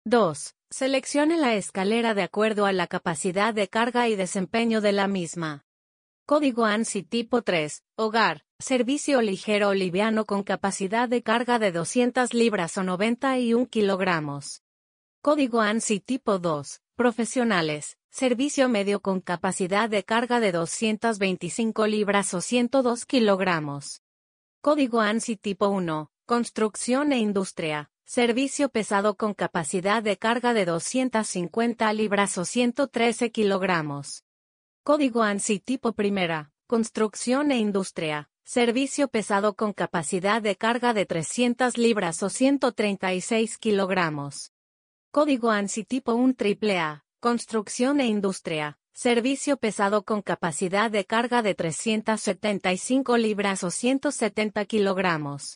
2. Seleccione la escalera de acuerdo a la capacidad de carga y desempeño de la misma. Código ANSI tipo 3, hogar, servicio ligero o liviano con capacidad de carga de 200 libras o 91 kilogramos. Código ANSI tipo 2, profesionales, servicio medio con capacidad de carga de 225 libras o 102 kilogramos. Código ANSI tipo 1, construcción e industria, servicio pesado con capacidad de carga de 250 libras o 113 kilogramos. Código ANSI tipo primera, construcción e industria, servicio pesado con capacidad de carga de 300 libras o 136 kilogramos. Código ANSI tipo 1 AAA, construcción e industria, servicio pesado con capacidad de carga de 375 libras o 170 kilogramos.